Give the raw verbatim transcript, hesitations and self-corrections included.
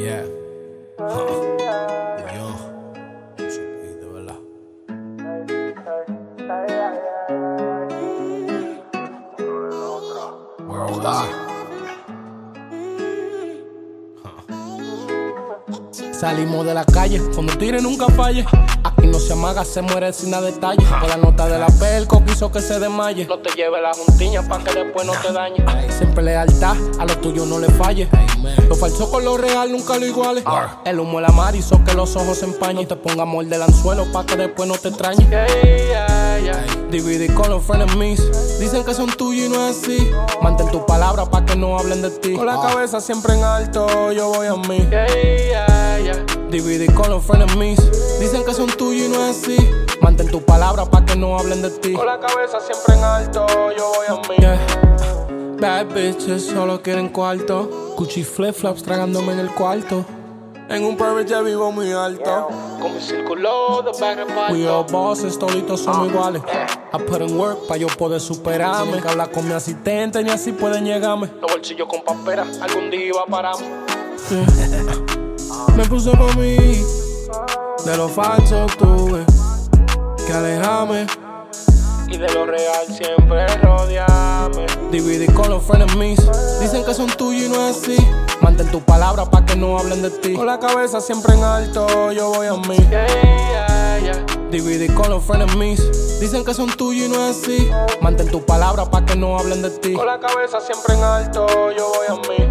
Yeah. Huh. Yo. De verdad. Worldwide. Salimos de la calle, cuando tire nunca falle. Aquí no se amaga, se muere sin dar detalle. Con la nota de la P, el coco hizo que se desmaye. No te lleve la juntiña pa' que después no te dañe. Siempre lealtad, a lo tuyo no le falle. Lo falso con lo real nunca lo iguale. El humo de la mar hizo que los ojos se empañen. No te ponga amor del anzuelo pa' que después no te extrañe. Yeah, yeah, yeah. Dividí con los frenemies. Dicen que son tuyos y no es así. Mantén tu palabra pa' que no hablen de ti. Con la cabeza siempre en alto, yo voy a mí. Yeah, yeah, yeah. Dividí con los frenemies. Dicen que son tuyos y no es así. Mantén tu palabra pa' que no hablen de ti. Con la cabeza siempre en alto, yo voy a mí. Yeah. Bad bitches solo quieren cuarto. Gucci flip-flops tragándome en el cuarto. En un private ya vivo muy alto. Con mi círculo de back and forth. We all bosses, toditos somos iguales. I put in work pa' yo poder superarme. Tengo que hablar con mi asistente ni así pueden llegarme. Los bolsillos con papera, algún día iba a pararme. Yeah. Me puse por mí. De lo falso tuve que alejarme. Y de lo real siempre rodearme. Dividí con los frenemies. Dicen que son tuyos y no es así. Mantén tu palabra pa' que no hablen de ti. Con la cabeza siempre en alto, yo voy a mí. Yeah, yeah, yeah. Dividí con los frenemies. Dicen que son tuyos y no es así. Mantén tu palabra pa' que no hablen de ti. Con la cabeza siempre en alto, yo voy a mí.